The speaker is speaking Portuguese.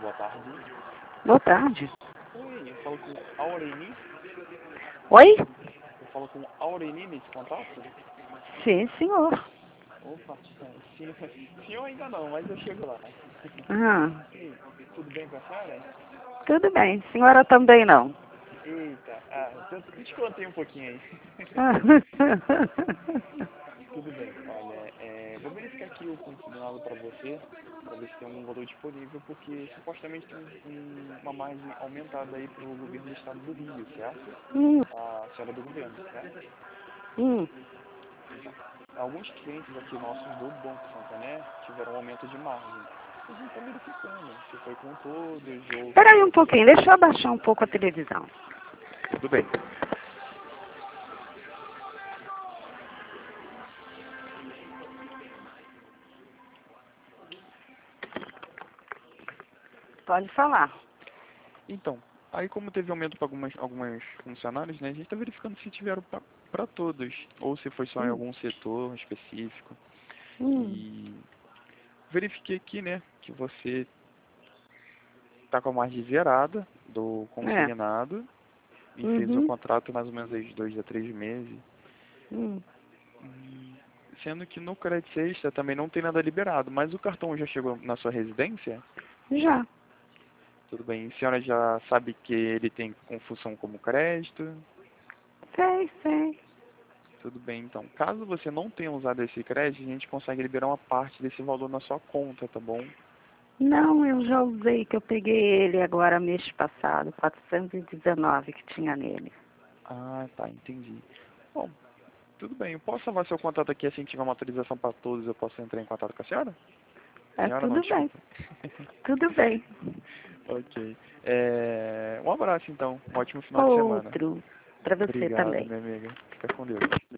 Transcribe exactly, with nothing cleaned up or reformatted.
boa tarde. Boa tarde. Oi, eu falo com Aureni. Oi? Eu falo com Aureni nesse contato? Sim, senhor. Opa, sim, senhor ainda não, mas eu chego lá. Ah, Ei, tudo bem com a senhora? tudo bem. Senhora também não. Eita, ah, então descontei um pouquinho aí. Ah. Tudo bem, olha, é, vou verificar aqui o consignado para você, para ver se tem algum valor disponível, porque supostamente tem um, uma margem aumentada aí para o governo do estado do Rio, certo? Hum, A senhora do governo, certo? hum. Alguns clientes aqui nossos do Banco Santander tiveram um aumento de margem. A gente está verificando se foi com todos ou... Espera aí um pouquinho, deixa eu abaixar um pouco a televisão. Tudo bem. Pode falar. Então, aí como teve aumento para algumas, algumas funcionários, né, a gente está verificando se tiveram para todos, ou se foi só em Hum, algum setor específico. hum. E verifiquei aqui, né, que você está com a margem zerada do É. consignado e fez o Uhum. contrato mais ou menos aí de dois a três meses. Hum. E sendo que no crédito extra também não tem nada liberado, mas o cartão já chegou na sua residência? Já. Tudo bem. A senhora já sabe que ele tem com função como crédito? Sei, sei. Tudo bem, então. Caso você não tenha usado esse crédito, a gente consegue liberar uma parte desse valor na sua conta, tá bom? Não, eu já usei, que eu peguei ele agora mês passado, quatrocentos e dezenove que tinha nele. Ah, tá, entendi. Bom, tudo bem. Eu posso salvar seu contato aqui assim que tiver uma autorização para todos, eu posso entrar em contato com a senhora? É, Senhora não, tudo bem. desculpa. Tudo bem. Ok. É, um abraço então. Um ótimo final de semana. Outro. Para você Obrigado, também. minha amiga. Fica com Deus.